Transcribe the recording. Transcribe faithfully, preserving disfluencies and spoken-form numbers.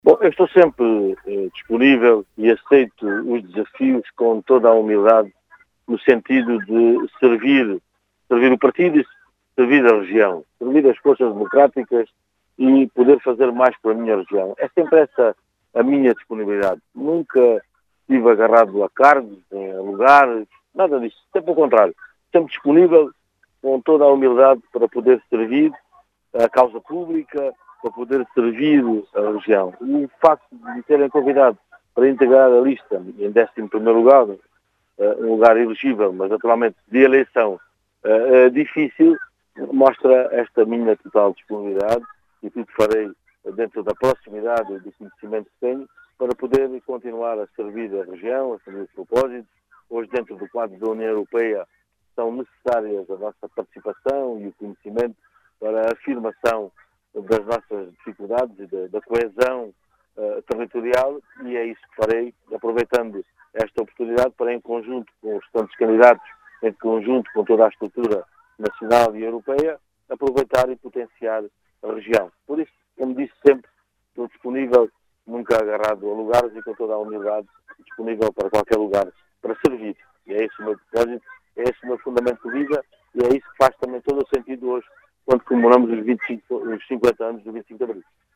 Bom, eu estou sempre eh, disponível e aceito os desafios com toda a humildade, no sentido de servir, servir o partido e servir a região, servir as forças democráticas e poder fazer mais para a minha região. É sempre essa a minha disponibilidade. Nunca estive agarrado a cargos, a lugares, nada disso. Sempre ao contrário. Sempre disponível com toda a humildade para poder servir a causa pública, para poder servir a região. E o facto de me terem convidado para integrar a lista em décimo primeiro lugar, um lugar elegível, mas naturalmente de eleição uh, uh, difícil, mostra esta minha total disponibilidade e tudo farei dentro da proximidade e do conhecimento que tenho para poder continuar a servir a região, a servir os propósitos. Hoje, dentro do quadro da União Europeia, são necessárias a nossa participação e o conhecimento para a afirmação das nossas dificuldades e da, da coesão uh, territorial, e é isso que farei, aproveitando esta oportunidade para, em conjunto com os restantes candidatos, em conjunto com toda a estrutura nacional e europeia, aproveitar e potenciar a região. Por isso, como disse sempre, estou disponível, nunca agarrado a lugares e com toda a humildade, disponível para qualquer lugar, para servir. E é esse o meu propósito, é esse o meu fundamento de vida, e é isso que faz também todo o sentido hoje, quando comemoramos os, vinte e cinco, os cinquenta anos do vinte e cinco de Abril.